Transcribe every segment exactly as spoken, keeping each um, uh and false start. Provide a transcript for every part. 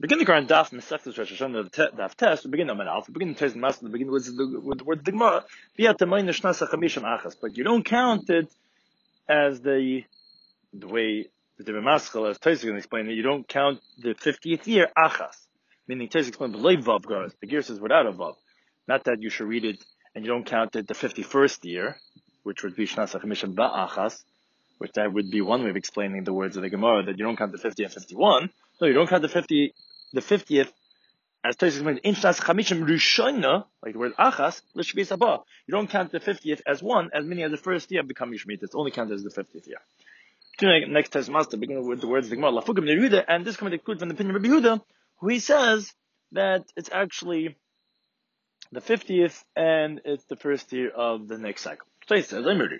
Begin the current daf Masechtas Rosh Hashanah daf test. We begin on Alpha. We begin the Tez Master. We begin with the with the word Digma. Via Tamayna Shnasa Chamishim Achas, but you don't count it as the the way the Rebbe Maschal, as Tez can explain it. You don't count the fiftieth year Achas, meaning Tez explained below Vav Garas. The gear says without a Vav. Not that you should read it and you don't count it the fifty-first year, which would be Shnasa Chamishim Ba'achas, which that would be one way of explaining the words of the Gemara, that you don't count the fifty and fifty-one. No, you don't count the fifty, the fiftieth, as Tosfos explained, in Shnas Chamishim Rishona, like the word Achas, L'Shvi Sabah. You don't count the fiftieth as one, as many as the first year become Yishmit. It's only counted as the fiftieth year. Next test master, beginning with the words of the Gemara, Lafugim Yehuda, and this coming to include from the opinion of Rabbi Yehuda, who he says that it's actually the fiftieth and it's the first year of the next cycle. So he says, I'm ready.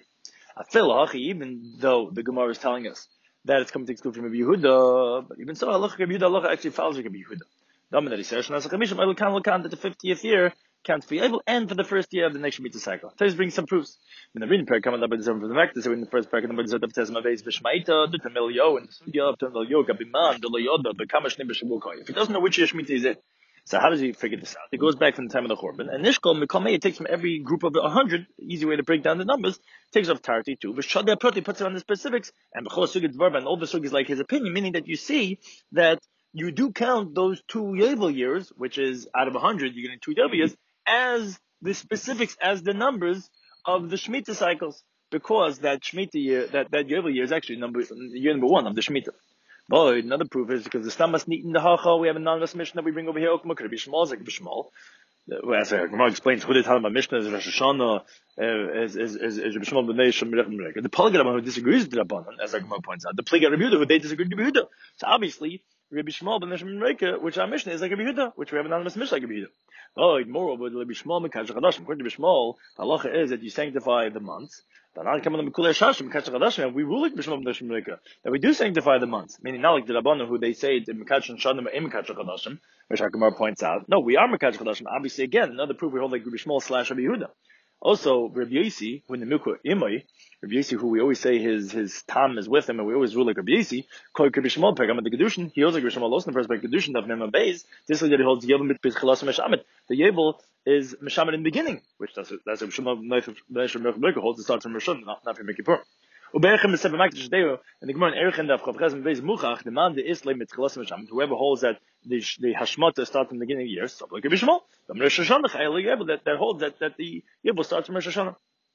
Even though the Gemara is telling us that it's coming to exclude from Rabbi Yehuda, but even so, Halacha Rabbi Yehuda, Halacha actually follows Rabbi Yehuda. The that he says, that the fiftieth year counts for Yabel and for the first year of the next Shemitah cycle. Today's brings some proofs. In the reading parak, coming up by the from the Vector, so in the first parak, number zero of Tezma Beis Vishmaita, the Tamilio, and the Sugya of Tamilio, Gabiman, the Loyoda, the Kamashnim Bishabukai. If he doesn't know which year Shemitah is it, so how does he figure this out? He goes back from the time of the Churban, and Nishkol Mikamei, it takes from every group of a hundred, easy way to break down the numbers, takes off Tarti too, Vishadeh Proti puts it on the specifics, and Bechol Sugit Dvarba, and all the Sugis like his opinion, meaning that you see that you do count those two Yabel years, which is out of a hundred, you're getting two W's, as the specifics, as the numbers of the Shemitah cycles, because that Shemitah year, that, that Yabel year is actually number, year number one of the Shemitah. But another proof is because the Stamas Neat in the Hacha, we have a non-Ras Mishnah that we bring over here, Okma, could it be Shmal, Zek be Shmal. As the Gemara explains, who they tell about Mishnah is Rosh Hashanah, is, is, is, is Rabbi Shmuel B'nei Shemrech. The Palga who disagrees with the Rabbanan, as the Gemara points out, the Pliga Rabbi Yehuda, who they disagree with Rabbi Yehuda. So obviously, Rabbi Shmuel B'nei Shemrech, which our Mishnah is like Rabbi Yehuda, which we have an anonymous Mishnah like Rabbi Yehuda. Oh, moreover, Rabbi Shmuel Mekach Chadashim. According to Rabbi Shmuel, the halacha is that you sanctify the months. But not coming to Mekule Shashim Mekach Chadashim, and we rule like Rabbi Shmuel B'nei Shemrech that we do sanctify the months, meaning not like the Rabbanan who they say in Mekach Shanim and Mekach Chadashim, which our Gemara points out. No, we are Mekach Chadashim. Obviously, again, another proof we hold like Rabbi Shmuel slash Rabbi Yehuda. Also, Rabbi Yossi, who in the Mikvah Imai, Rabbi Yossi, who we always say his his tam is with him, and we always rule like Rabbi Yossi, called Rabbi Shmuel Pegam at the Kedushin. He holds like Rabbi Shmuel also in the first by Kedushin of Nema Beis. This is that he holds Yebel mit Chilas Meshamet. The Yebel is Meshamet in the beginning, which that's that's Rabbi Shmuel B'nei holds the start from Rishon, not not from Kippur. Uberchem is seven makdish deo, and the Gemara in Erech and Daf Chav Beis Muchach, the man the Islam mit Chilas Meshamet. Whoever holds that the the Hashmata starts from the beginning of the year, so like Rabbi Shmuel, the Rosh Hashanah, that that holds that that the Yebel starts from Rosh Hashanah.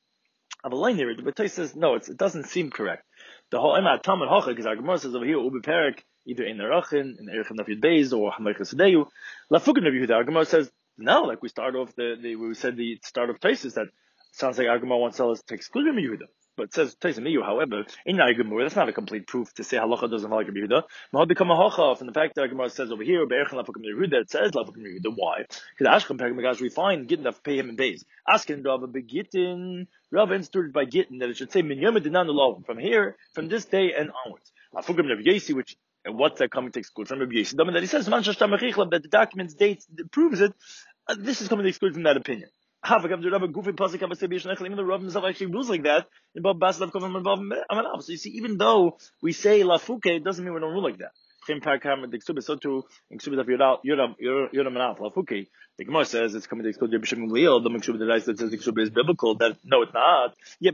Avaline here, but Tais says no, it's, it doesn't seem correct. The whole Emma Tam and Hocha, because our Gemara says over here Ubi Perik, either in Erachin, in Erech and Daf Beis, or Hamaychas Deu. Lafukin Rabbi Yehuda, our Gemara says no, like we start off the, the we said the start of Tais is that sounds like our Gemara wants us to exclude Rabbi Yehuda. But it says Tais and Miyu, however, in our Gemara, that's not a complete proof to say halacha doesn't like Rabbi Yehuda. Mahad become a hocha from the fact that our Gemara says over here, Be'erchen Lafukim Yehuda, it says Lafukim Yehuda. Why? Because Ashkem Pegam Magash we find Gittin of pay him in days. Asking Rabba Begittin, Rabba instituted by Gittin that it should say Min Yom Dinan Ulavim from here, from this day and onwards. Lafukim Rabbi Yossi, which and what's that coming to exclude from Rabbi Yossi? That he says Man Shashtam Mechichlam that the documents dates that proves it. Uh, this is coming to exclude from that opinion. Even the Rav himself actually rules like that. So you see, even though we say lafuke, it doesn't mean we don't rule like that. So too, the Gemara says it's coming to exclude Rabbi Shimon Gamliel. The Mikshub that says the Mikshub is biblical. That no, it's not. Yet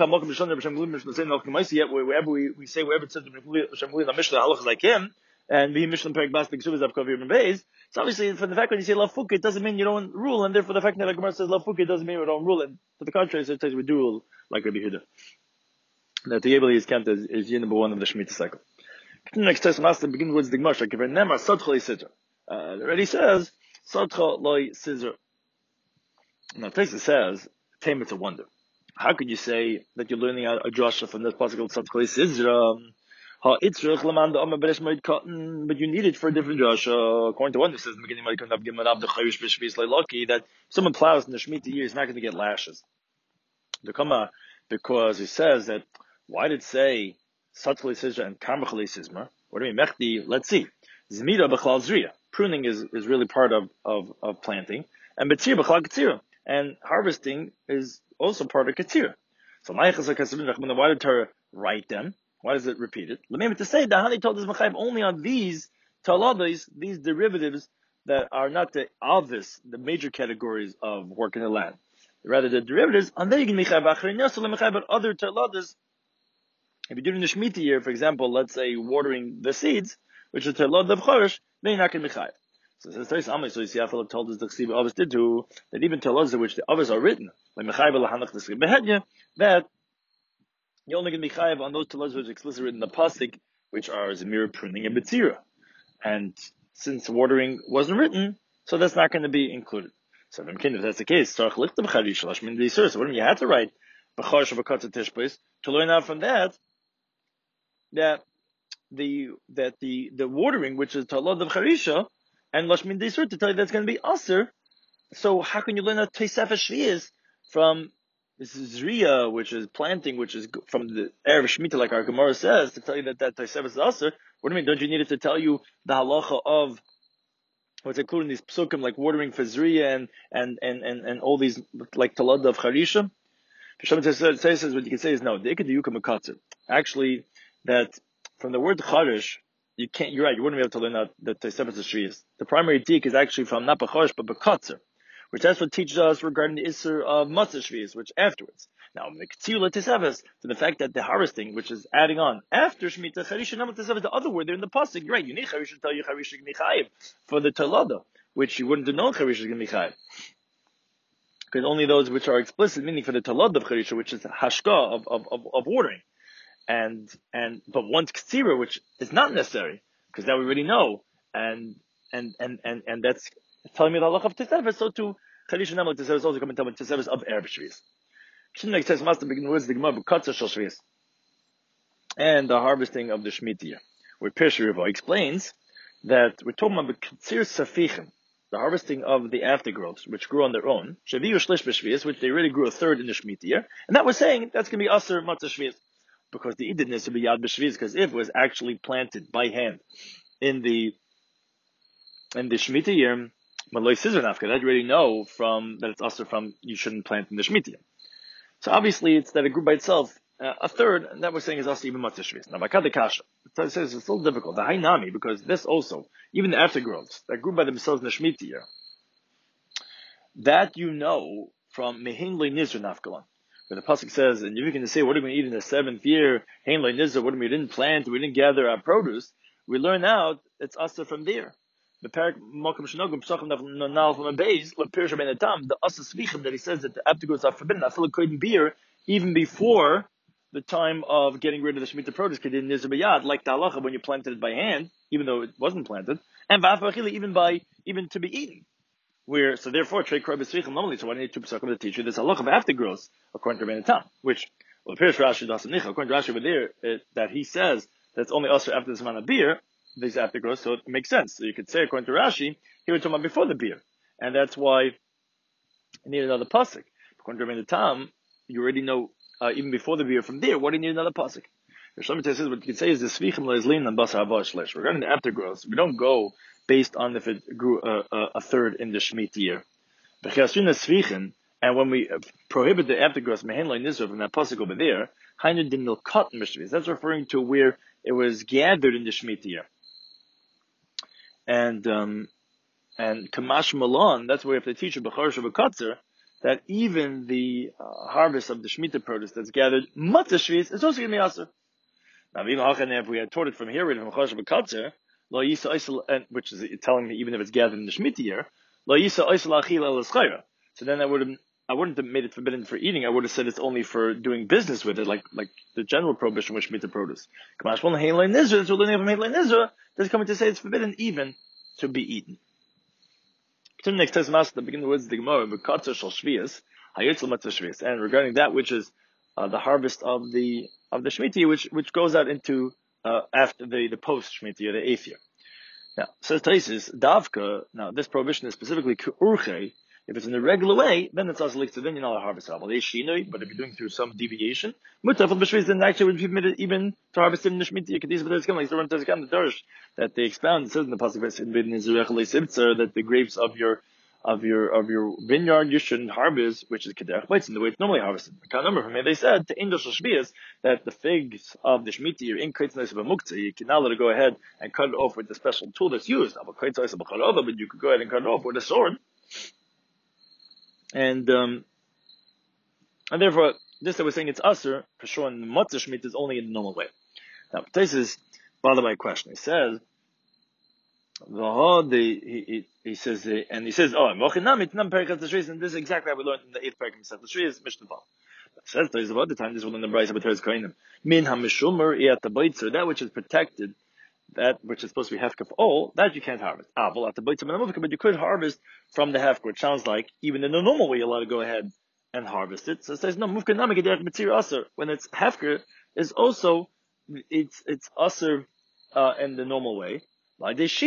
wherever we, we say wherever it says Rabbi Shimon Gamliel, the Mishnah halach is like him, and the Mishnah Perik Bas Mikshub is Avkav Yom Beis. So obviously, for the fact when you say lafuke, it doesn't mean you don't rule, and therefore the fact that the Gemara says lafuke doesn't mean we don't rule. And to the contrary, so it says we do rule like Rabbi Yehuda. That the Yebeli is counted as, as year number one of the Shemitah cycle. The next test master begins with the Gemara. Uh, it already says Sadcha loy scissor. Now, Taisa says, Tame, it's a wonder. How could you say that you're learning a, a drasha from this possible Sadcha loy scissor? But you need it for a different drasha. According to one who says in the beginning, that if someone plows in the Shemitah year, he's not going to get lashes. Because he says that, why did it say Sadcha loy scissor and Karmach loy scissor? What do you mean? Mechdi, let's see. Zmira b'chlal zriya. Pruning is, is really part of, of, of planting. And betzir b'chlal ketzira. And harvesting is also part of ketzira. So why did Torah write them? Why does it repeat it? Let me to say that Hani told us Mechayiv only on these taladas, these derivatives that are not the obvious, the major categories of work in the land. Rather, the derivatives, and then you can mechayev achrin, but other taladas. If you do it in the Shemitah year, for example, let's say watering the seeds, which is talad of choresh, then you're not going to mechayev. So it says, so you see, I told us the Chsiv Avos did to that even taladas in which the Avos are written, like mechayev lahanach the Chsiv behedya, that you're only going to be mechayev on those taladas which are explicitly written in the pasuk, which are zemira, pruning, and betzira. And since watering wasn't written, so that's not going to be included. So if that's the case, so what do you have to write to learn out from that that the that the the watering, which is talad of charisha, and lashmin deisur, to tell you that's going to be aser. So how can you learn that teisef shvius from this is zriya, which is planting, which is from the erev Shemitah, like our Gemara says, to tell you that that teisef is aser? What do you mean? Don't you need it to tell you the halacha of what's included in these psukim, like watering for zriya and and and and, and all these like talad of charisha? Says what you can say is no. Actually, that from the word charish, you can't. You're right. You wouldn't be able to learn that the Tosefes Shvius. The primary dik is actually from not b'charish but b'katzer, which that's what teaches us regarding the isser of matzah shvius, which afterwards. Now the k'tzir l'tesefes, to the fact that the harvesting, which is adding on after shmita charish and l'tesefes, the other word there in the pasuk. You're right. You need charish to tell you charish is g'michayev for the talada, which you wouldn't know charish is g'michayev. Because only those which are explicit, meaning for the talad of charisha, which is hashka of, of, of, of watering. And, and, but once ktsira, which is not necessary, because that we already know, and, and, and, and, and that's telling me the halach of tesefes, so too, charisha namel tesefes also come and tell me tesefes of erev shvius. Kishin says, must begin with the gemara, b'katzer shal shvius. And the harvesting of the Shemitah year, where Pirsha Rivo explains that we're talking about ktsir safichim, the harvesting of the aftergrowths, which grew on their own, sheviyu shlish b'shvius, which they really grew a third in the Shemitah year, and that was saying that's going to be aser matzah shvius, because the ididness would be yad b'shvius, because if it was actually planted by hand in the in the Shemitah year, maloi sizur nafka, that you already know from that it's aser from you shouldn't plant in the Shemitah year. So obviously it's that it grew by itself uh, a third, and that we're saying is aser even matzah shvius. Now by kasha, it says it's still difficult. The hainami, because this also, even the aftergrowths that grew by themselves in the Shemitah year, that you know from Mehin Lo Nizr Nafkalan. Where the pasuk says, and you're going to say, what are we going to eat in the seventh year? Hein Lo Nizr, what do we didn't plant, we didn't gather our produce. We learn out, it's asa from there. The parak Malkum Shenogim Psachim Nal from a base, Lepir Shabin Atam, the asa svichim that he says that the aftergrowths are forbidden. I feel it couldn't beer even before the time of getting rid of the Shemitah produce, kedin nizr b'yad, like the halacha when you planted it by hand, even though it wasn't planted, and v'afachili, even by, even to be eaten. Where, so therefore, trei kroi b'svichim normally, so why do you need two psukim to teach you this halacha of aftergrowth, according to Rabbeinu Tam, which, well, the Pirish Rashi doesn't nicha, according to Rashi over there, it, that he says that's only also after this amount of beer, these aftergrowth, so it makes sense. So you could say, according to Rashi, he was talking about before the beer, and that's why you need another pasuk. According to Rabbeinu Tam, you already know, Uh, even before the beer from there, what do you need another pasuk? Shlomo says what you can say is the svichim leizlin and basar hava shlesh. Regarding the aftergrowth, we don't go based on if it grew uh, uh, a third in the Shemitah year. And when we prohibit the aftergrowth, mehen lo nizra from that pasuk over there, hainu din milkat mishvis. That's referring to where it was gathered in the Shemitah year. And um, and kamash malon, that's where if they teach a b'char shabakatzer, that even the uh, harvest of the Shemitah produce that's gathered, matzah shvius, is also going to be aser. Now, if we had taught it from here, from Chosh B'Katzer, lo yisa oisel, which is telling me even if it's gathered in the Shemitah year, lo yisa oisel achil el eschayra. So then I would have, I wouldn't have made it forbidden for eating. I would have said it's only for doing business with it, like like the general prohibition with Shemitah produce. Kamash one hein lo nizra, so learning from hein lo nizra, that's coming to say it's forbidden even to be eaten. To the next test master, the beginning of the words of the Gemara, B'Katzer shal shvius, hayitzel matzah shvius, and regarding that which is uh, the harvest of the of the Shemitah, which which goes out into uh, after the the post Shemitah, the eighth year. Now, says Taisus, Davka. Now, this prohibition is specifically urche. If it's in a regular way, then it's also linked to then you're not a harvest level. But if you're doing through some deviation, mutafel b'shvius, then actually would be permitted even to harvest in the Shemitah. Kedis v'teres like the one teres the Darish that they expound. It says in the pasuk that the grapes of your of your of your vineyard, you shouldn't harvest, which is kederach beitzin, the way it's normally harvested. I can't remember from here. They said to angel shashbias that the figs of the shemitah you're in kaitznos of a muktzah. You can now let it go ahead and cut it off with the special tool that's used. But you could go ahead and cut it off with a sword. And um, and therefore, this that we're saying it's usher for sure. And the matzah shemitah is only in the normal way. Now, this is bother my question. He says. The he, he, he says uh, and he says oh and this is exactly how we learned in the eighth paragraph of the Shvius Mishnah Vav. Says there's about the time this will in the Brayso but there's Kohanim min hamishumar yat the boitzer, that which is protected, that which is supposed to be hefker for all, that you can't harvest. Ah, well at the boitzer but you could harvest from the hefker. It sounds like even in the normal way you're allowed to go ahead and harvest it. So it says no mufka namik derech mitzir aser, when it's hefker is also it's it's aser uh, in the normal way. But if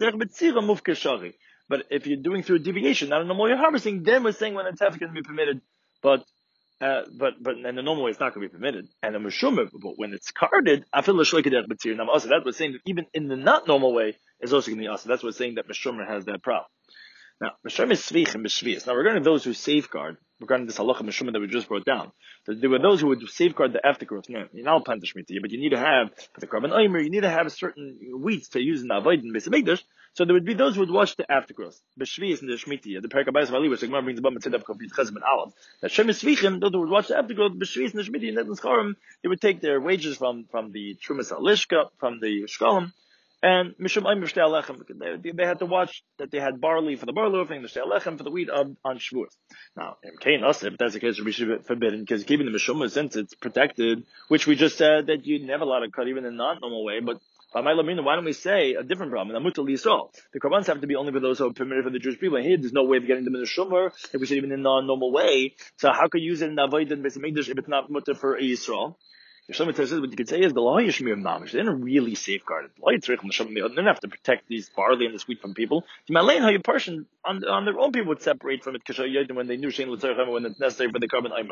you're doing through a deviation, not a normal way of harvesting, then we're saying when it's hefker can be permitted, but uh, but but in the normal way it's not going to be permitted. And a meshumah, but when it's carded, I feel that was saying that even in the not normal way is also going to be also. That's what's saying that meshumah has that problem. Now, meshumah is svich and b'shvius. Now, regarding those who safeguard, regarding this halacha meshumah that we just brought down, there were those who would safeguard the aftergrowth. No, you're not plant the shemitah, but you need to have for the carbon oimer, you need to have certain wheats to use in the avoid and basic mikdash. So there would be those who would watch the aftergrowth, b'shvius and the shemitah. The parak abayis v'ali, which the Gemara brings above and said of complete chesed and aleph. That shem is svichim, those who would watch the aftergrowth, b'shvius and the shemitah, and then the they would take their wages from from the trumas alishka, from the shkolim. And Mishum Omer Shtei Alechem, they had to watch that they had barley for the barley offering, the Shtei Alechem for the wheat on, on Shavuos. Now, in Kain Asif, if that's the case, it should be forbidden, because keeping the Mishum, since it's protected, which we just said that you never allowed to cut even in a non-normal way, but why don't we say a different problem? The Korbanos have to be only for those who are permitted for the Jewish people. And here, there's no way of getting them in the Shumar, if we say even in a non-normal way. So how could you use it in the Avodah and Beis Hamikdash if it's not mutter for a Yisrael? What you could say is the law Yishmir Mamish. They didn't really safeguard it. They didn't have to protect these barley and this wheat from people. How your person on, on their own people would separate from it when they knew Shein L'Tzarech when it's necessary for the carbon Aima.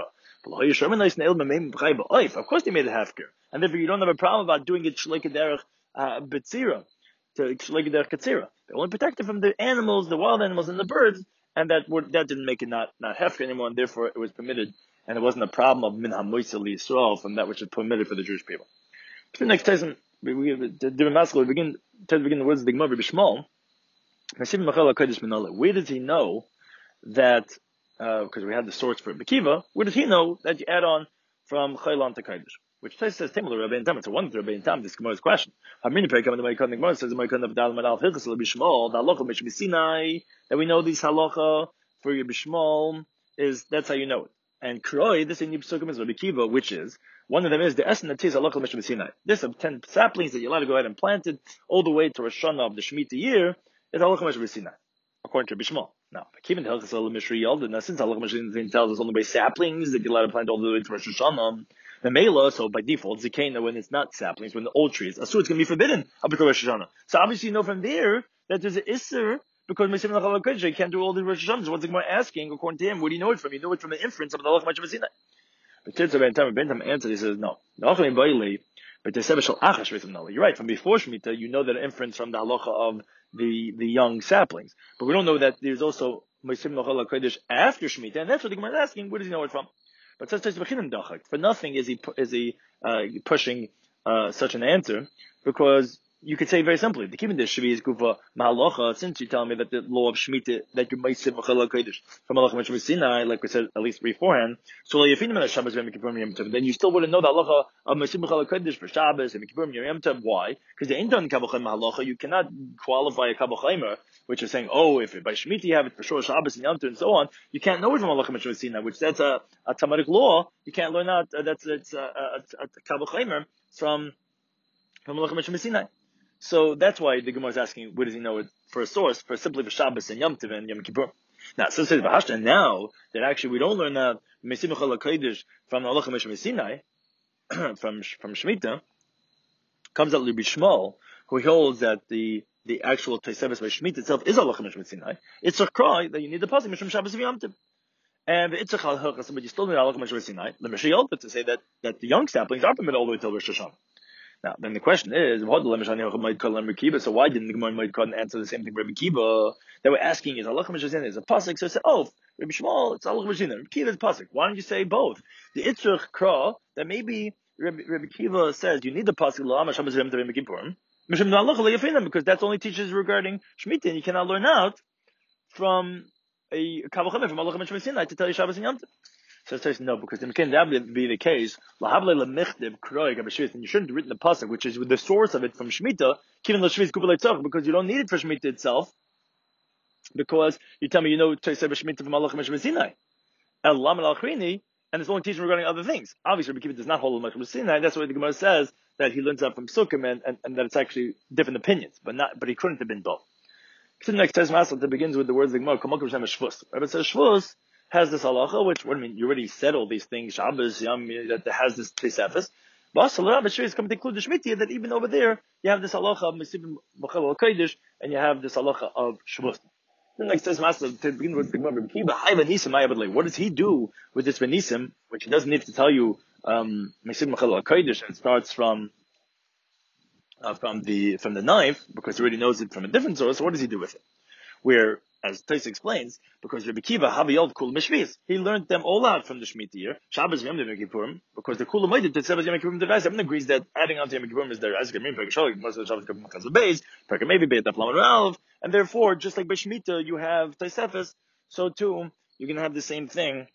Of course they made it hefker. And therefore you don't have a problem about doing it Shleika Derech Betzira, to Shleika Derech Katzira. They only protected from the animals, the wild animals and the birds, and that were, that didn't make it not, not hefker anymore, and therefore it was permitted. And it wasn't a problem of min hamoisel Yisrael from that which is permitted for the Jewish people. The next time we begin to begin to begin the words of the Gemara B'Shmuel. Where does he know that? Because uh, we had the source for Bekiva. Where does he know that you add on from Chaylan to Kodesh? Which says Timur Rabbi and Tam. It's a one to Rabbi and Tam. This Gemara's question. Hamini Pei coming to my the Gemara says my kind of Dal Manal Hilchas B'Shmuel. The halacha Mishmi Sinai that we know these halacha for your B'Shmuel is that's how you know it. And Kroi, this in Yipsukim is Rabbi Kiva, which is, one of them is the Esen Natiz Halacha Mishum Sinai. This of ten saplings that you're allowed to go ahead and plant it all the way to Rosh Hashanah of the Shemitah year is Halacha Mishum Sinai, according to Rabbi Shmuel. Now, Kiva the Halacha Salah Mishri Yalda, now since Halacha Mishum Sinai tells us only by saplings that you're allowed to plant all the way to Rosh Hashanah, the Mela, so by default, Zikena, when it's not saplings, when the old trees, Asur, it's going to be forbidden up to Rosh Hashanah. So obviously you know from there that there's an Isser, because Mesim Lachal HaKodesh, you can't do all the Rosh Hashanahs. What's the Gemara asking? According to him, where do you know it from? You know it from the inference of the Halacha Mashal Sinai. But Titzah Ben Tam Ben Tam answered, he says, no. But you're right, from before Shemitah, you know that inference from the Halacha of the, the young saplings. But we don't know that there's also Mesim Lachal HaKodesh after Shemitah, and that's what the Gemara is asking, where does he know it from? But for nothing is he, is he uh, pushing uh, such an answer, because you could say very simply, the Kibbutz Shvi is Gufa Mahalocha, since you tell me that the law of Shemitah, that you might say Machal HaKodesh from Halacha Mishum Sinai, like we said at least beforehand, so then you still wouldn't know the Halacha of Machal HaKodesh for Shabbos and Kippur Yom Tov. Why? Because the ain't done Kabbalah Mahalocha, you cannot qualify a Kabbalah, which is saying, oh, if by Shemitah you have it for sure Shabbos and Yom Tov and so on, you can't know it from Halacha Mishum Sinai, which that's a, a Talmudic law, you can't learn that, uh, that's it's a, a, a Kabbalah from, from Halacha Mishum Sinai. So that's why the Gemara is asking, where does he know it for a source, for simply for Shabbos and Yom Tov and Yom Kippur. Now, so it says V'hashta, now that actually we don't learn that Mesim Lachal HaKodesh from the Halacha Mishum Sinai, from from Shemitah, comes out Rabbi Shmuel, who holds that the the actual Tosefos by Shemitah itself is Halacha Mishum Sinai. It's a cry that you need the pasuk Mishum Shabbos and Yom Tov. And the Itzach HaLachas, but you still need Halacha Mishum Sinai. The Mishayot to say that that the young saplings are permitted all the way till Rosh Hashanah. Now, then the question is, so why didn't the Gemara in Moed Katan answer the same thing Rabbi Kiva? They were asking, is Allah Mishazin is a pasuk? So I said, oh, Rabbi Shmuel, it's Allah Mishazin. Rabbi Kiva is pasuk. Why don't you say both? The Itzrach Kra, that maybe Rabbi, Rabbi Kiva says you need the pasuk La'am Hashem Zerem Tevim Kippurim, Mishum Na'alach Le'Yafinim, because that's only teaches regarding Shemitah, and you cannot learn out from a Kavachamim from Allah Mishazin to tell you Shabbos and Yom Tov. So it says no, because it can that would be the case. And you shouldn't have written the pasuk, which is the source of it from Shemitah, because you don't need it for Shemitah itself, because you tell me you know Shemitah from Allah Sinai, and it's only teaching regarding other things. Obviously, Rabbi Kiva does not hold Allah Sinai. That's why the Gemara says that he learns that from Sukkim, and, and, and that it's actually different opinions, but not, but he couldn't have been both. The next test masal that begins with the words of the Gemara, Rabbi says Shvus has this halacha, which, what I mean, you already said all these things, Shabbos, Yom, that has this Tesefes. But Salah is coming to include the Shemitah, that even over there, you have this halacha of Mesivim B'chel al-Kodesh, and you have this halacha of Shavuos. The next says, Master, to begin with, what does he do with this Benisim, which he doesn't need to tell you, um, Mesivim B'chel al-Kodesh, and it starts from, uh, from the, from the ninth, because he already knows it from a different source. So what does he do with it? Where, as Tais explains, because Rabbi Kiva Haviyov Kul Mishvis, he learned them all out from the Shemitah year. Shabbos Yom Tov Kippurim, because the Kula Moed to Shabbos Yom Kippurim Derais. Everyone agrees that adding on to Yom Kippurim is there as Gemim Perkashol, most of the Shabbos Kippurim Chazal Beis, Perka maybe Beit Aflam Ralv, and therefore, just like by Shemitah you have Taisefes, so too you're going to have the same thing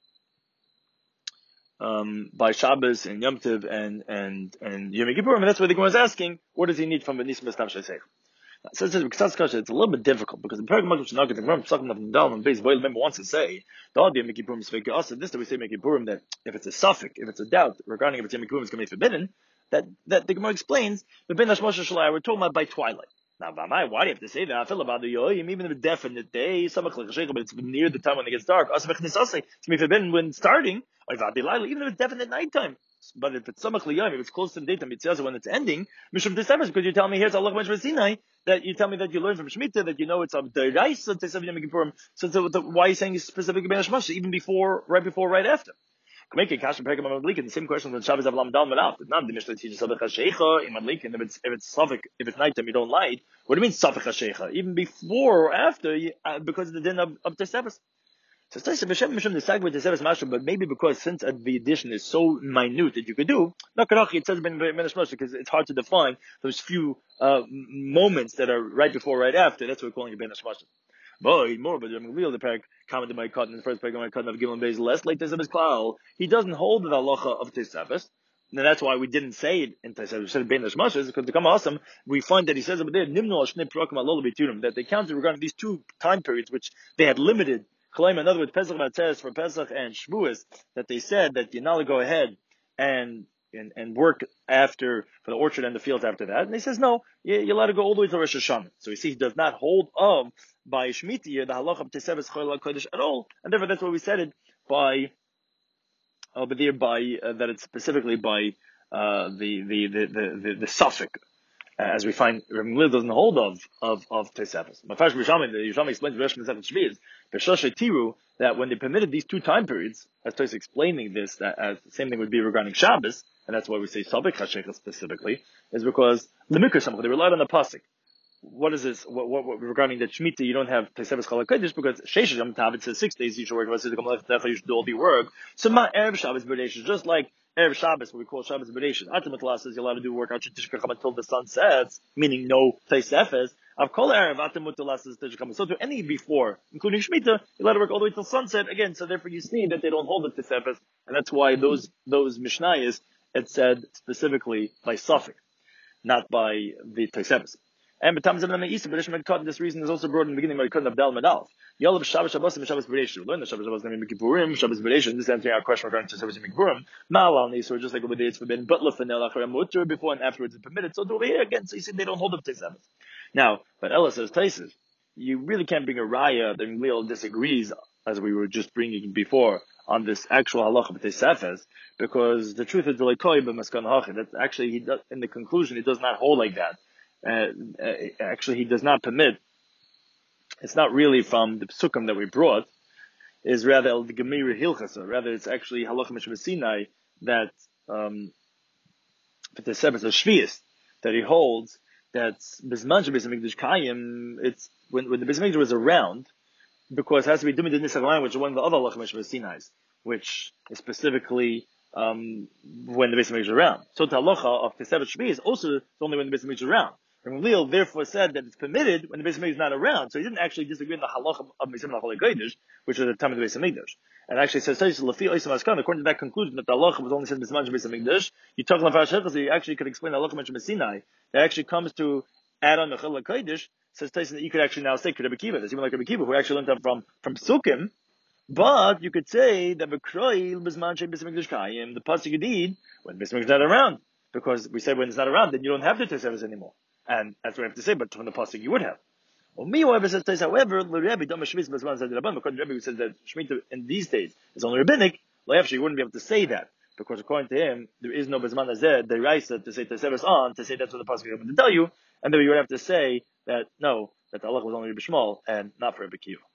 um, by Shabbos and Yom Tov and and and Yom Kippurim, and that's why the Gemara is asking, what does he need from Benisim Estam Shesech? So it's, it's a little bit difficult because the Perek Makam Shnagit the Gemara Pesachim Nafim Dal and Beis Voil remember wants to say the Adi Yom Kippurim Sveika Asa. This that we say Yom Kippurim that if it's a suffix, if it's a doubt regarding if it's Yom Kippurim is going to be forbidden, that that the Gemara explains the Ben Hashmoshe Shalai we're talking about by twilight. Now, by my, why do you have to say that? I feel about the Yoyim, even if it's definite day, but it's near the time when it gets dark. It's going to be forbidden when starting, even if it's definite nighttime. But if it's Samach Liyam, if it's close to the daytime, it says when it's ending, Mishum Tesefes, because you tell me here's Allah Meshver Sinai, that you tell me that you learn from Shemitah, that you know it's a Deiraisa Tesefes Yom Kippurim. So the, the, why are you saying specifically Ben Hashmoshe, even before, right before, right after? Make a kasha perek Madlik, the same question when Shabbos Avlam Dal Malaf. It's not the Mishnah teaches Safek HaSheicha in Madlik, and if it's if it's Safek, if it's nighttime, you don't light. What do you mean Safek HaSheicha? Even before or after, you, uh, because of the din of, of Tesefes. So Tesefes Hashem Mishum the Sagwa Tesefes Mashum, but maybe because since uh, the addition is so minute that you could do, not Karachi, it says Ben Ben Hashmoshe because it's hard to define those few uh, moments that are right before, right after. That's what we're calling it Ben Hashmoshe. Boy, more, but I'm real the parak commented by Cotton in the first parak of my Cotton of Gimel Beis less like Tesefes Klal. He doesn't hold the halacha of Tesefes, and that's why we didn't say it in Tesefes. We said Ben Hashmoshe because to come awesome, we find that he says over there Nimnu al Shnei Prakim Alol Biturim that they counted regarding these two time periods which they had limited. In other words, Pesach Matzes for Pesach and Shavuos that they said that you now go ahead and and and work after for the orchard and the fields after that, and he says no, you, you let it go all the way to Rosh Hashanah. So you see, he does not hold of by Shemitah the halacha of Tesefes Chol HaKodesh at all, and therefore that's why we said it by over there by uh, that it's specifically by uh, the, the the the the the suffix, uh, as we find Ramil doesn't hold of of of Tesefes. Mafash B'Yishami, the Yishami explains Rosh Hashanah Shvius B'Shoshe Tiru that when they permitted these two time periods, as Tos explaining this, that as the same thing would be regarding Shabbos, and that's why we say Safek HaSheicha specifically, is because the Mikra Samach they relied on the pasuk. What is this? What, what, what regarding the Shemitah? You don't have Tesefes Chol HaKodesh because Sheish Yom Tov it says six days you should work. You should do all the work. So Ma Erev Shabbos B'Reishis, just like Erev Shabbos, what we call Shabbos B'Reishis. Atam Atla says you're allowed to do work until the sun sets, meaning no Tesefes. Av Kol Erev Atam Atla says Tishkam. So to any before, including Shemitah, you're allowed to work all the way till sunset again. So therefore you see that they don't hold the Tesefes, and that's why those those Mishnayos it said specifically by suffix, not by the Tesefes. And B'tam Zevna Me'isa, B'Rishon Medkot, this reason is also brought in the beginning of Medkot of Dal Medalf. Yolav Shabbos Shabbos and Shabbos B'Reishis. We learned the Shabbos Shabbos Yom Kippurim, Shabbos B'Reishis. This is answering our question regarding to Shabbos Yom Kippurim. Ma'al Nisur, just like over there it's forbidden, but Lefanel Acharem Mutter, before and afterwards it's permitted. So over here again, so you see they don't hold up Tesefes. Now, but Ella says Taisis, you really can't bring a raya that Gamliel disagrees, as we were just bringing before, on this actual halacha of Tesefes, because the truth is that actually he does, in the conclusion he does not hold like that. Uh, uh, actually, he does not permit. It's not really from the psukim that we brought. Is rather the Gemira Hilchasa. Rather, it's actually halacha Mishma Sinai that um, Tesefes of Shvius that he holds that Bisman Beis Hamikdash Kayim, it's when, when the Beis Hamikdash was around, because it has to be Dumid in Nisach line, which is one of the other Halachim Meshvah Sinai's, which is specifically um, when the Beis Hamikdash is around. So the Halacha of Tesevet Shvi is also only when the Beis Hamikdash is around. And Leil therefore said that it's permitted when the Beis Hamikdash is not around. So he didn't actually disagree in the Halacha of Mesim Nachal Kodesh, which was the time of the Beis Hamikdash. And actually says, according to that conclusion that the Halacha was only said Bisman Beis Hamikdash, you talk about Farshachas, you actually could explain the Halacha mentioned Sinai that actually comes to add on the Chal Kodesh. Says Tyson that you could actually now say Rabbi Kiva. There's even like Rabbi Kiva who actually learned that from from Psukim, but you could say that Bekroil Bisman Beis Hamikdash Kayim, the pasuk you need when Beis Hamikdash is not around, because we said when it's not around, then you don't have the Teseves anymore, and that's what we have to say. But from the pasuk you would have. Well, me, however, says however, the Rebbe don't Shmita Bisman said Rabban, because the Rebbe who says that Shemitah in these days is only rabbinic. Well, actually, you wouldn't be able to say that, because according to him, there is no Bisman Azeh, the Raisa, to say Teseves on, to say that's what the pasuk is able to tell you, and then you would have to say that no, that the Allah was only Rabbi Shmuel and not for Rabbi Kiva.